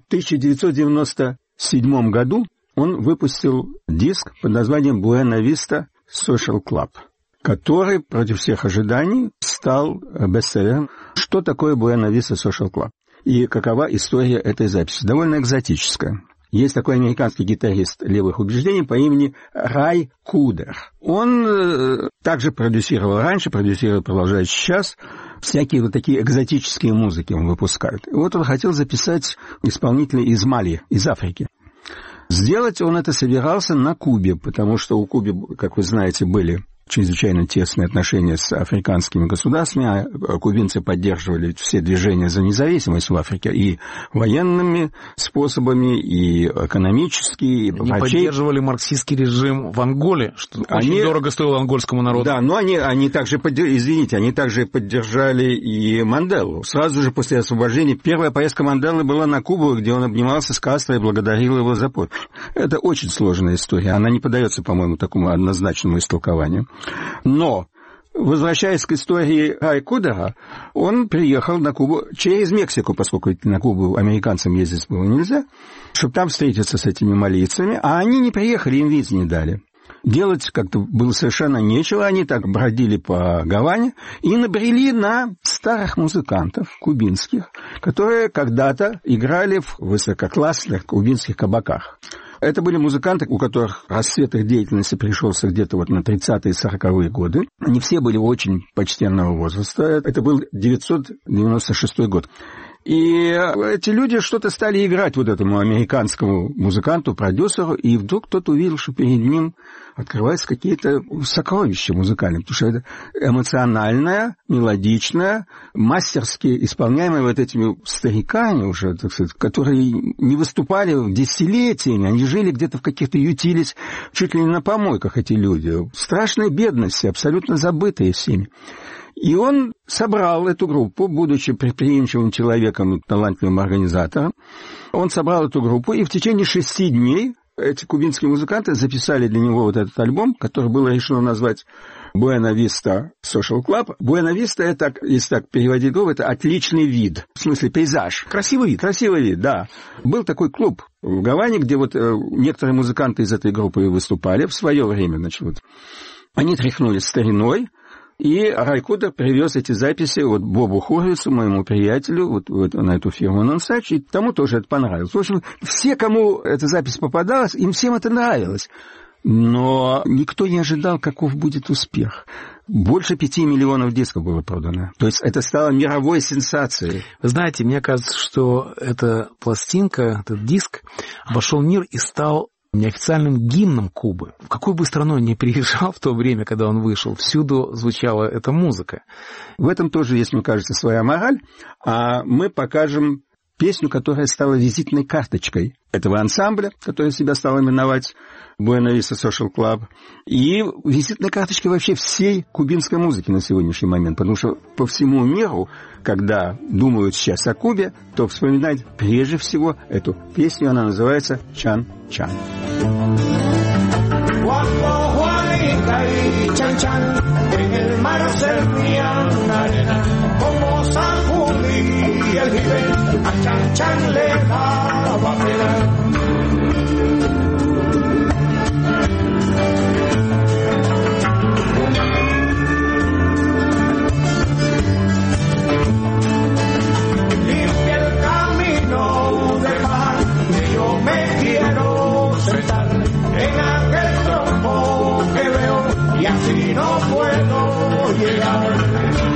1997 году он выпустил диск под названием «Buena Vista Social Club», который, против всех ожиданий, стал бестселлером. Что такое Buena Vista Social Club? И какова история этой записи? Довольно экзотическая. Есть такой американский гитарист левых убеждений по имени Рай Кудер. Он также продюсировал раньше, продюсирует, продолжает сейчас. Всякие вот такие экзотические музыки он выпускает. И вот он хотел записать исполнителей из Мали, из Африки. Сделать он это собирался на Кубе, потому что у Кубы, как вы знаете, были чрезвычайно тесные отношения с африканскими государствами, а кубинцы поддерживали все движения за независимость в Африке и военными способами, и экономически, и они поддерживали марксистский режим в Анголе, что очень дорого стоило ангольскому народу. Да, но они также поддержали и Манделу. Сразу же после освобождения первая поездка Манделы была на Кубу, где он обнимался с Кастро и благодарил его за помощь. Это очень сложная история. Она не поддается, по-моему, такому однозначному истолкованию. Но, возвращаясь к истории Рай Кудера, он приехал на Кубу через Мексику, поскольку на Кубу американцам ездить было нельзя, чтобы там встретиться с этими малийцами, а они не приехали, им виз не дали. Делать как-то было совершенно нечего, они так бродили по Гаване и набрели на старых музыкантов кубинских, которые когда-то играли в высококлассных кубинских кабаках. Это были музыканты, у которых расцвет их деятельности пришелся где-то вот на 30-е и 40-е годы. Они все были очень почтенного возраста. Это был 1996 год. И эти люди что-то стали играть вот этому американскому музыканту, продюсеру, и вдруг кто-то увидел, что перед ним открываются какие-то сокровища музыкальные, потому что это эмоциональное, мелодичное, мастерски исполняемое вот этими стариками уже, так сказать, которые не выступали десятилетиями, они жили где-то в каких-то ютились, чуть ли не на помойках эти люди, в страшной бедности, абсолютно забытые всеми. И он собрал эту группу, будучи предприимчивым человеком и талантливым организатором. Он собрал эту группу, и в течение 6 дней эти кубинские музыканты записали для него вот этот альбом, который было решено назвать Buena Vista Social Club. Buena Vista, это, если так переводить голову, это отличный вид, в смысле пейзаж. Красивый вид. Красивый вид, да. Был такой клуб в Гаване, где вот некоторые музыканты из этой группы выступали в свое время, значит, вот. Они тряхнули стариной, и Рай Кудер привез эти записи вот Бобу Хорвицу, моему приятелю, вот на эту фирму Nonsuch, и тому тоже это понравилось. В общем, все, кому эта запись попадалась, им всем это нравилось. Но никто не ожидал, каков будет успех. Больше 5 миллионов дисков было продано. То есть это стало мировой сенсацией. Вы знаете, мне кажется, что эта пластинка, этот диск обошел мир и стал неофициальным гимном Кубы. В какую бы страну он ни приезжал в то время, когда он вышел, всюду звучала эта музыка. В этом тоже есть, мне кажется, своя мораль. А мы покажем песню, которая стала визитной карточкой этого ансамбля, который себя стал именовать Buena Vista Social Club, и визитной карточкой вообще всей кубинской музыки на сегодняшний момент, потому что по всему миру, когда думают сейчас о Кубе, то вспоминают прежде всего эту песню, она называется «Чан-Чан». A Chan Chan le daba pena. Limpia el camino de mar que yo me quiero sentar en aquel tronco que veo y así no puedo llegar.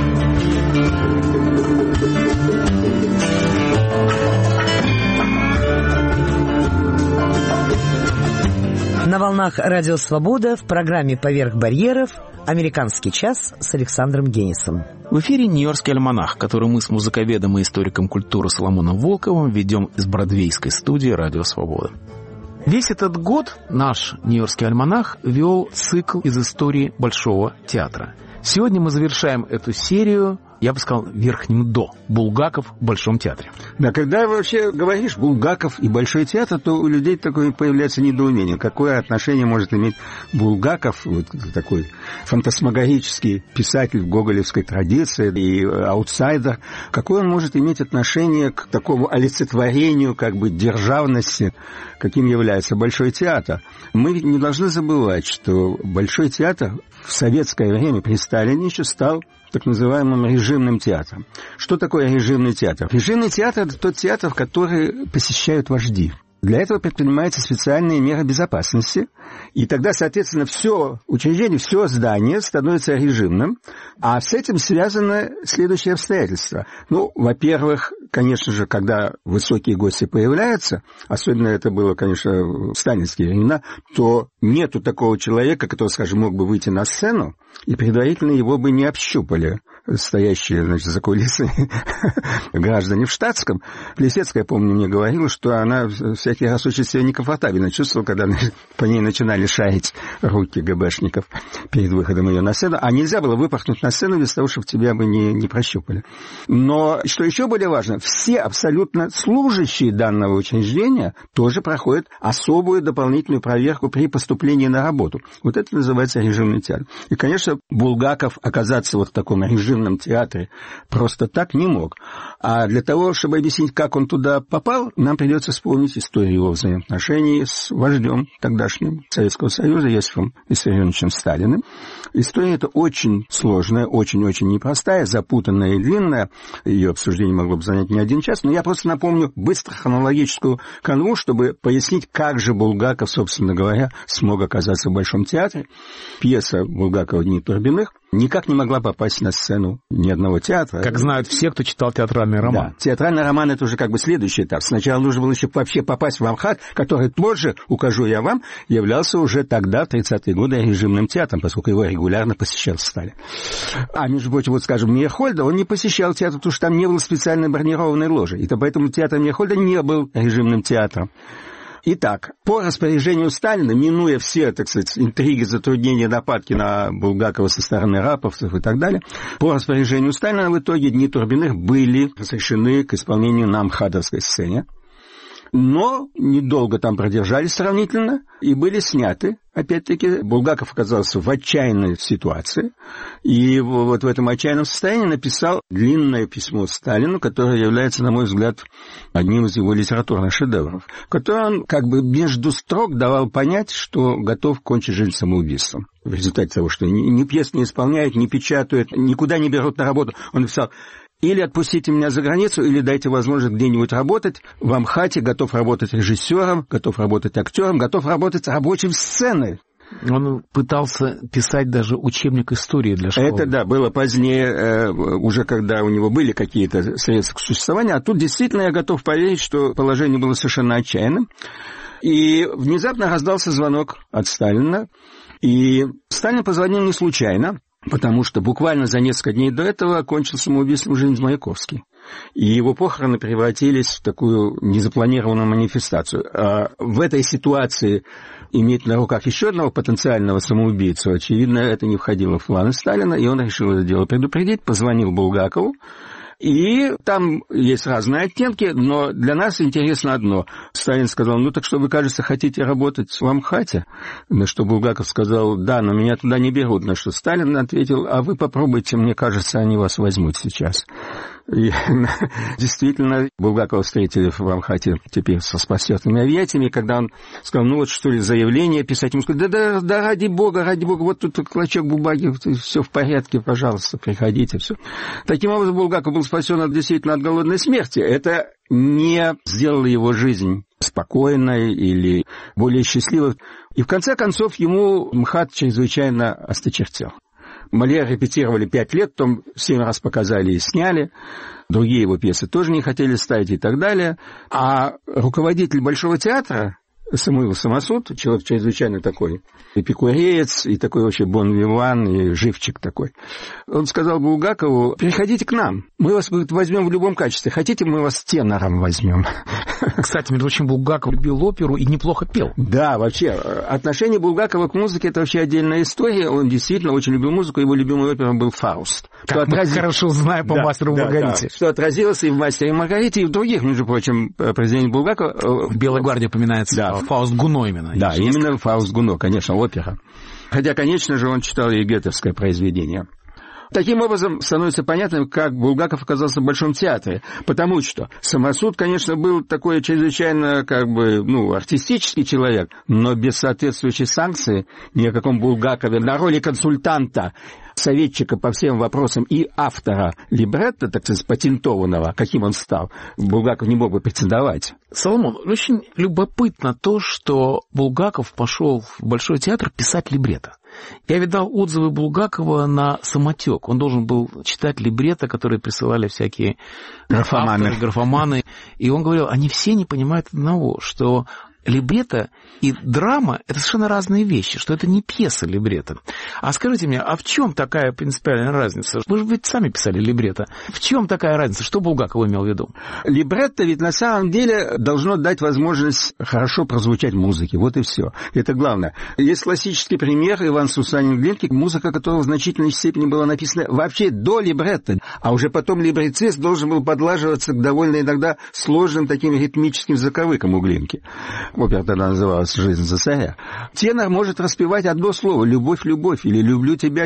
На волнах Радио Свобода в программе «Поверх барьеров» «Американский час» с Александром Генисом. В эфире «Нью-Йоркский альманах», который мы с музыковедом и историком культуры Соломоном Волковым ведем из бродвейской студии «Радио Свобода». Весь этот год наш «Нью-Йоркский альманах» вел цикл из истории Большого театра. Сегодня мы завершаем эту серию, я бы сказал, верхним «до» Булгаков в Большом театре. Да, когда вообще говоришь Булгаков и Большой театр, то у людей такое появляется недоумение. Какое отношение может иметь Булгаков, вот такой фантасмагорический писатель в гоголевской традиции и аутсайдер, какое он может иметь отношение к такому олицетворению как бы державности, каким является Большой театр? Мы ведь не должны забывать, что Большой театр в советское время при Сталине еще стал так называемым режимным театром. Что такое режимный театр? Режимный театр – это тот театр, который посещают вожди. Для этого предпринимаются специальные меры безопасности, и тогда, соответственно, все учреждение, все здание становится режимным, а с этим связано следующее обстоятельство. Ну, во-первых, конечно же, когда высокие гости появляются, особенно это было, конечно, в сталинские времена, то нету такого человека, который, скажем, мог бы выйти на сцену, и предварительно его бы не общупали стоящие, значит, за кулисами граждане в штатском. Плесецкая, помню, мне говорила, что она всякий раз очень себя некомфортабельно чувствовала, когда по ней начинали шарить руки ГБшников перед выходом ее на сцену, а нельзя было выпорхнуть на сцену без того, чтобы тебя бы не прощупали. Но, что еще более важно, все абсолютно служащие данного учреждения тоже проходят особую дополнительную проверку при поступлении на работу. Вот это называется режимный театр. И, конечно, Булгаков оказаться вот в таком режимном театре просто так не мог. А для того, чтобы объяснить, как он туда попал, нам придется вспомнить историю его взаимоотношений с вождем тогдашним Советского Союза Иосифом Виссарионовичем Сталиным. История эта очень сложная, очень-очень непростая, запутанная и длинная. Ее обсуждение могло бы занять не один час, но я просто напомню быстро хронологическую канву, чтобы пояснить, как же Булгаков, собственно говоря, смог оказаться в Большом театре. Пьеса Булгакова «Дни Турбиных» никак не могла попасть на сцену ни одного театра. Как знают все, кто читал театральный роман. Да, театральный роман – это уже как бы следующий этап. Сначала нужно было еще вообще попасть в Амхат, который позже, укажу я вам, являлся уже тогда, в 30-е годы, режимным театром, поскольку его регулярно посещал Сталин. А, между прочим, вот, скажем, Мейерхольда, он не посещал театр, потому что там не было специальной бронированной ложи. И поэтому театр Мейерхольда не был режимным театром. Итак, по распоряжению Сталина, минуя все, так сказать, интриги, затруднения, нападки на Булгакова со стороны раповцев и так далее, по распоряжению Сталина в итоге «Дни Турбиных» были разрешены к исполнению на Амхатовской сцене. Но недолго там продержались сравнительно и были сняты. Опять-таки, Булгаков оказался в отчаянной ситуации, и вот в этом отчаянном состоянии написал длинное письмо Сталину, которое является, на мой взгляд, одним из его литературных шедевров, в котором он как бы между строк давал понять, что готов кончить жизнь самоубийством. В результате того, что ни пьес не исполняют, не печатают, никуда не берут на работу, он написал: или отпустите меня за границу, или дайте возможность где-нибудь работать. В Амхате готов работать режиссером, готов работать актером, готов работать рабочим сценой. Он пытался писать даже учебник истории для школы. Это, да, было позднее, уже когда у него были какие-то средства к существованию. А тут действительно я готов поверить, что положение было совершенно отчаянным. И внезапно раздался звонок от Сталина, и Сталин позвонил не случайно, потому что буквально за несколько дней до этого кончил самоубийством Женя Маяковский. И его похороны превратились в такую незапланированную манифестацию. А в этой ситуации иметь на руках еще одного потенциального самоубийцу, очевидно, это не входило в планы Сталина, и он решил это дело предупредить, позвонил Булгакову. И там есть разные оттенки, но для нас интересно одно. Сталин сказал, ну так что вы, кажется, хотите работать в Амхате? На что Булгаков сказал, да, но меня туда не берут. На что Сталин ответил, а вы попробуйте, мне кажется, они вас возьмут сейчас. И действительно, Булгакова встретили в Амхате теперь со спасётными объятиями, когда он сказал, ну вот что ли, заявление писать. Ему сказали, да, ради бога, вот тут клочок бумаги, все в порядке, пожалуйста, приходите, все. Таким образом, Булгаков был спасен действительно от голодной смерти. Это не сделало его жизнь спокойной или более счастливой. И в конце концов ему МХАТ чрезвычайно осточертел. Мольера репетировали 5 лет, потом 7 раз показали и сняли. Другие его пьесы тоже не хотели ставить и так далее. А руководитель Большого театра Самуил Самосуд, человек чрезвычайно такой эпикуреец, и такой вообще бон-виван, и живчик такой. Он сказал Булгакову, приходите к нам, мы вас возьмем в любом качестве. Хотите, мы вас тенором возьмем. Кстати, между прочим, Булгаков любил оперу и неплохо пел. Да, вообще, отношение Булгакова к музыке – это вообще отдельная история. Он действительно очень любил музыку, его любимой оперой был «Фауст». Как мы хорошо знаем по «Мастеру и Маргарите». Да, что отразилось и в «Мастере и Маргарите», и в других, между прочим, произведениях Булгакова. В «Белой гвардии» упоминается, да. Фауст Гуно именно. Да, именно Фауст Гуно, конечно, опера. Хотя, конечно же, он читал и гетовское произведение. Таким образом, становится понятным, как Булгаков оказался в Большом театре. Потому что Самосуд, конечно, был такой чрезвычайно, артистический человек, но без соответствующей санкции ни о каком Булгакове на роли консультанта, советчика по всем вопросам и автора либретто, так сказать, патентованного, каким он стал, Булгаков не мог бы претендовать. Соломон, очень любопытно то, что Булгаков пошел в Большой театр писать либретто. Я видал отзывы Булгакова на «Самотек». Он должен был читать либретто, которые присылали всякие графоманы. И он говорил, они все не понимают одного, что либретто и драма – это совершенно разные вещи, что это не пьеса либретто. А скажите мне, а в чем такая принципиальная разница? Вы же ведь сами писали либретто. В чем такая разница? Что Булгаков имел в виду? Либретто ведь на самом деле должно дать возможность хорошо прозвучать музыке. Вот и все. Это главное. Есть классический пример Иван Сусанин Глинки, музыка которого в значительной степени была написана вообще до либретто, а уже потом либретист должен был подлаживаться к довольно иногда сложным таким ритмическим заковыкам у Глинки. Опера тогда называлась «Жизнь за царя». Тенор может распевать одно слово «любовь, любовь» или «люблю тебя,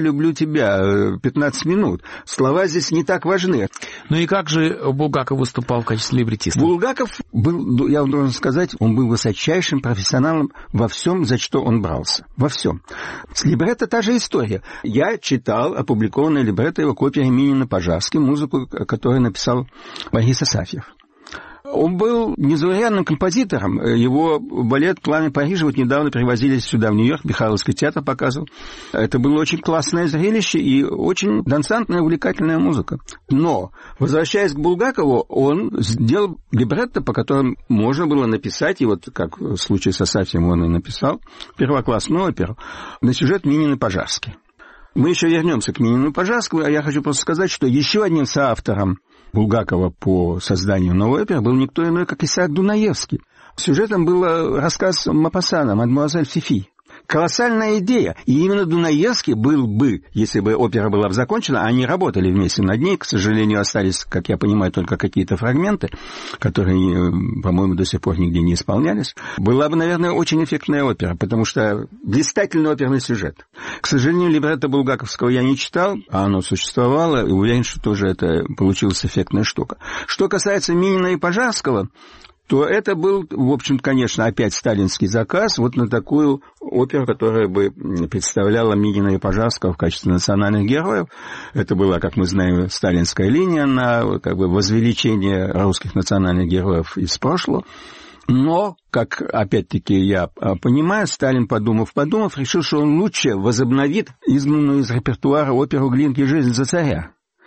15 минут. Слова здесь не так важны. Ну и как же Булгаков выступал в качестве либретиста? Булгаков был, я вам должен сказать, он был высочайшим профессионалом во всем, за что он брался. Во всем. С либретто та же история. Я читал опубликованное либретто его к опере Минина-Пожарский, музыку, которую написал Борис Асафьев. Он был незаурядным композитором. Его балет «Пламя Парижа» вот недавно привозили сюда, в Нью-Йорк, Михайловский театр показывал. Это было очень классное зрелище и очень дансантная, увлекательная музыка. Но, возвращаясь к Булгакову, он сделал либретто, по которым можно было написать, и вот как в случае с Асафьевым он и написал, первоклассную оперу, на сюжет Минин-Пожарский. Мы еще вернемся к Минину-Пожарскому, а я хочу просто сказать, что еще одним соавтором Булгакова по созданию новой оперы был никто иной, как Исаак Дунаевский. Сюжетом был рассказ Мопассана «Мадемуазель Фифи». Колоссальная идея. И именно Дунаевский был бы, если бы опера была бы закончена, они работали вместе над ней. К сожалению, остались, как я понимаю, только какие-то фрагменты, которые, по-моему, до сих пор нигде не исполнялись. Была бы, наверное, очень эффектная опера, потому что блистательный оперный сюжет. К сожалению, либретто Булгаковского я не читал, а оно существовало, и уверен, что тоже это получилась эффектная штука. Что касается Минина и Пожарского, то это был, в общем-то, конечно, опять сталинский заказ вот на такую оперу, которая бы представляла Минина и Пожарского в качестве национальных героев. Это была, как мы знаем, сталинская линия на возвеличение русских национальных героев из прошлого. Но, как, опять-таки, я понимаю, Сталин, подумав, решил, что он лучше возобновит изгнанную из репертуара оперу Глинки «Жизнь за царя».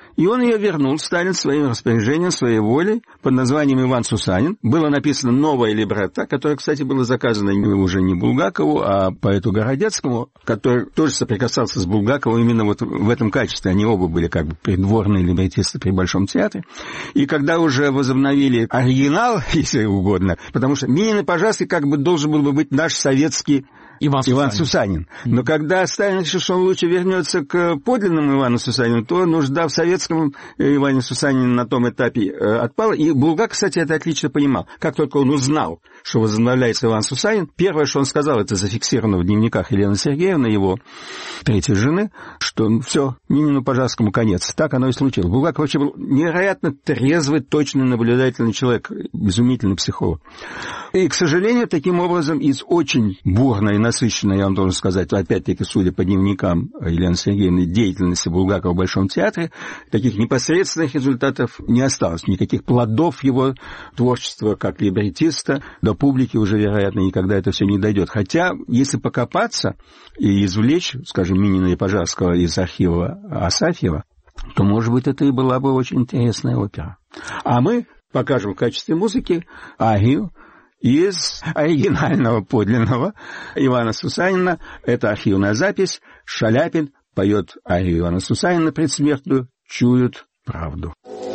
И он ее вернул, Сталин, своим распоряжением, своей волей, под названием «Иван Сусанин». Было написано новое либретто, которое, кстати, было заказано уже не Булгакову, а поэту Городецкому, который тоже соприкасался с Булгаковым именно вот в этом качестве. Они оба были как бы придворные либретисты при Большом театре. И когда уже возобновили оригинал, если угодно, потому что Минин и Пожарский как бы должен был бы быть наш советский Иван Сусанин. Но когда Сталин решил, что он лучше вернется к подлинному Ивану Сусанину, то нужда в советском Иване Сусанине на том этапе отпала. И Булгаков, кстати, это отлично понимал. Как только он узнал, что возобновляется Иван Сусанин, первое, что он сказал, это зафиксировано в дневниках Елены Сергеевны, его третьей жены, что все, Минину Пожарскому конец. Так оно и случилось. Булгаков вообще был невероятно трезвый, точный, наблюдательный человек, изумительный психолог. И, к сожалению, таким образом, из очень бурной и насыщенной, я вам должен сказать, опять-таки, судя по дневникам Елены Сергеевны, деятельности Булгакова в Большом театре, таких непосредственных результатов не осталось. Никаких плодов его творчества, как либретиста, до публики уже, вероятно, никогда это все не дойдет. Хотя, если покопаться и извлечь, скажем, Минина и Пожарского из архива Асафьева, то, может быть, это и была бы очень интересная опера. А мы покажем в качестве музыки арию из оригинального подлинного Ивана Сусанина. Это архивная запись. Шаляпин поет арию Ивана Сусанина предсмертную «Чуют правду».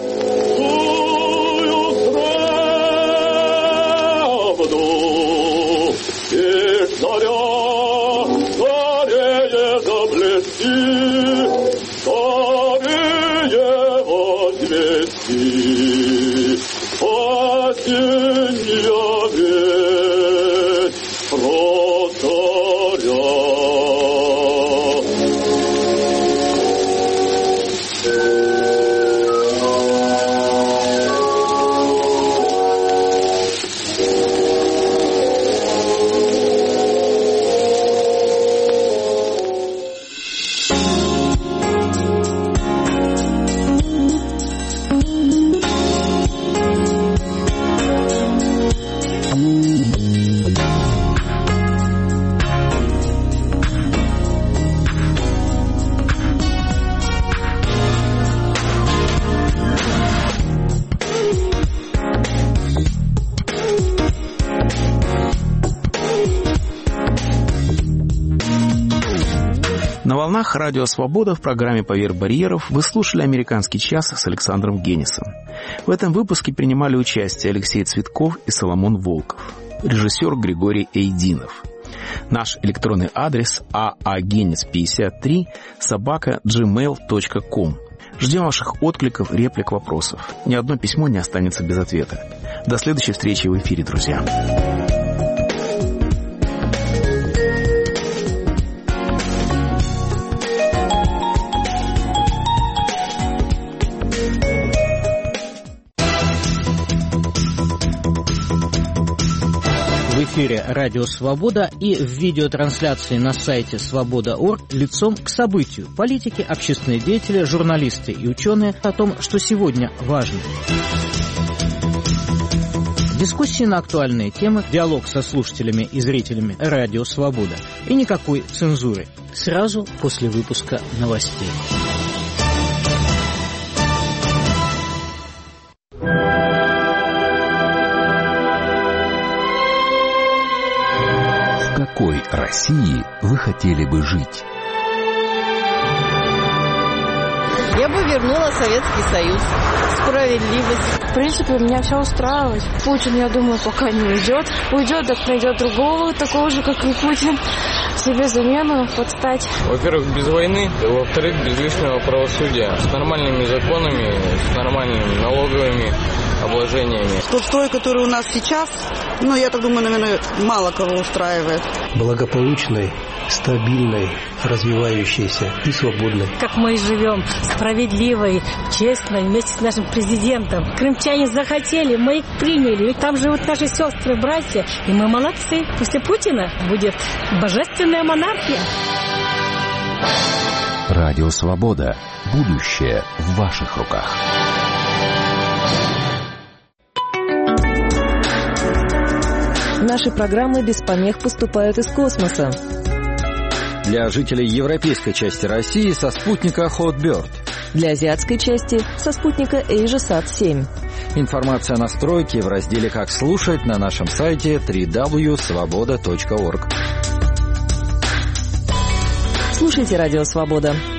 На волнах Радио Свобода в программе «Поверх барьеров» вы слушали «Американский час» с Александром Генисом. В этом выпуске принимали участие Алексей Цветков и Соломон Волков, режиссер Григорий Эйдинов. Наш электронный адрес aagenis53@gmail.com. Ждем ваших откликов, реплик, вопросов. Ни одно письмо не останется без ответа. До следующей встречи в эфире, друзья. В эфире «Радио Свобода» и в видеотрансляции на сайте свобода.орг лицом к событию. Политики, общественные деятели, журналисты и ученые о том, что сегодня важно. Дискуссии на актуальные темы, диалог со слушателями и зрителями «Радио Свобода». И никакой цензуры. Сразу после выпуска новостей. В какой России вы хотели бы жить? Я бы вернула Советский Союз. Справедливость. В принципе, меня все устраивает. Путин, я думаю, пока не уйдет. Уйдет, так найдет другого, такого же, как и Путин. Себе замену подстать. Во-первых, без войны. Во-вторых, без лишнего правосудия. С нормальными законами, с нормальными налоговыми обложениями. Тот строй, который у нас сейчас, я так думаю, наверное, мало кого устраивает. Благополучной, стабильной, развивающейся и свободной. Как мы и живем, справедливой, честной, вместе с нашим президентом. Крымчане захотели, мы их приняли. И там живут наши сестры, братья. И мы молодцы. После Путина будет божественная монархия. Радио Свобода. Будущее в ваших руках. Наши программы без помех поступают из космоса. Для жителей европейской части России со спутника Hotbird. Для азиатской части со спутника AsiaSat-7. Информация о настройке в разделе «Как слушать» на нашем сайте www.svoboda.org. Слушайте «Радио Свобода».